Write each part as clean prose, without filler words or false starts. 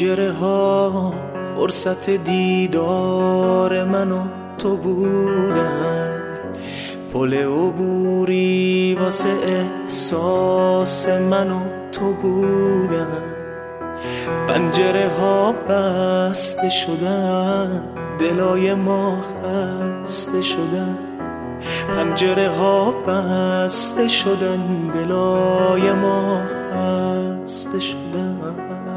پنجره ها فرصت دیدار من و تو بودن، پل عبوری واسه احساس من و تو بودن. پنجره ها بسته شدن، دلای ما خسته شدن. پنجره ها بسته شدن، دلای ما خسته شدن.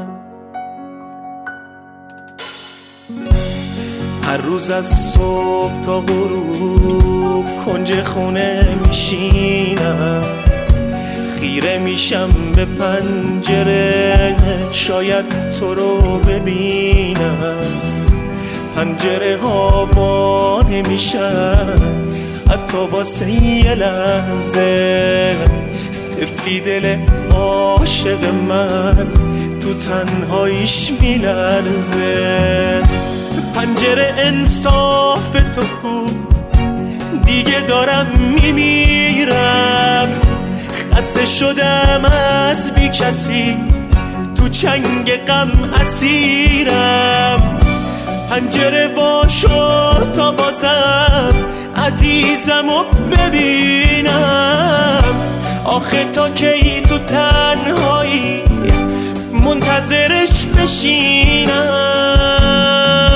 هر روز از صبح تا غروب کنج خونه میشینم، خیره میشم به پنجره شاید تو رو ببینم. پنجره ها وا نمیشن حتی واسه یه لحظه، طفلی دل عاشق من تو تنهاییش میلرزه. پنجره انصاف تو کو، دیگه دارم میمیرم، خسته شدم از بی کسی، تو چنگ غم اسیرم. پنجره وا شد تا بازم عزیزمو ببینم، آخه تا کی تو تنهایی منتظرش بشینم.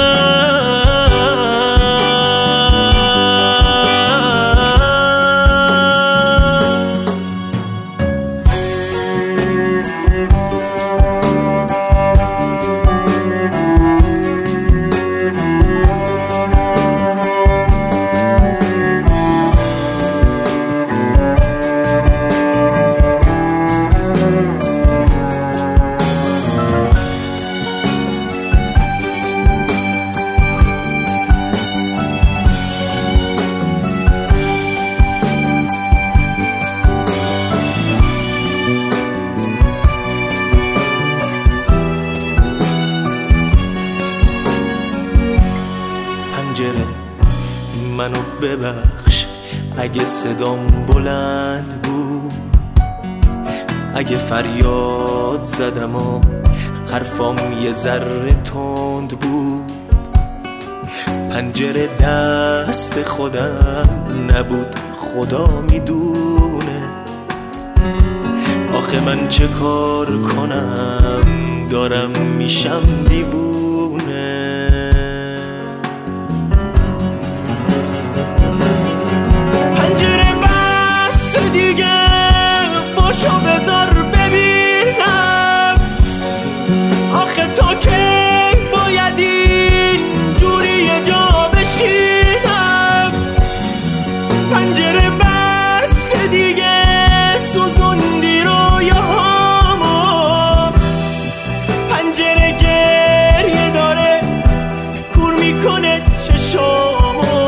منو ببخش اگه صدام بلند بود، اگه فریاد زدم و حرفام یه ذره تند بود. پنجره دست خودم نبود، خدا میدونه. آخه من چه کار کنم، دارم میشم دیوونه. باشو بذار ببینم، آخه تا کی باید این جوری یه جا بشینم. پنجره بس دیگه سوزوندی رویاهامو، پنجره گریه داره کور میکنه چشامو.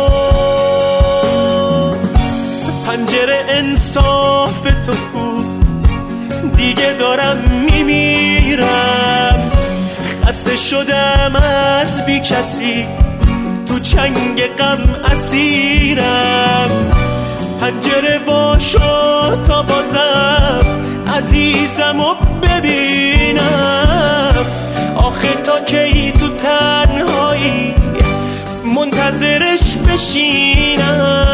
پنجره انصاف تو کو، دیگه دارم میمیرم، خسته شدم از بی کسی، تو چنگ غم اسیرم. پنجره وا شد تا بازم عزیزمو ببینم، آخه تا کی تو تنهایی منتظرش بشینم.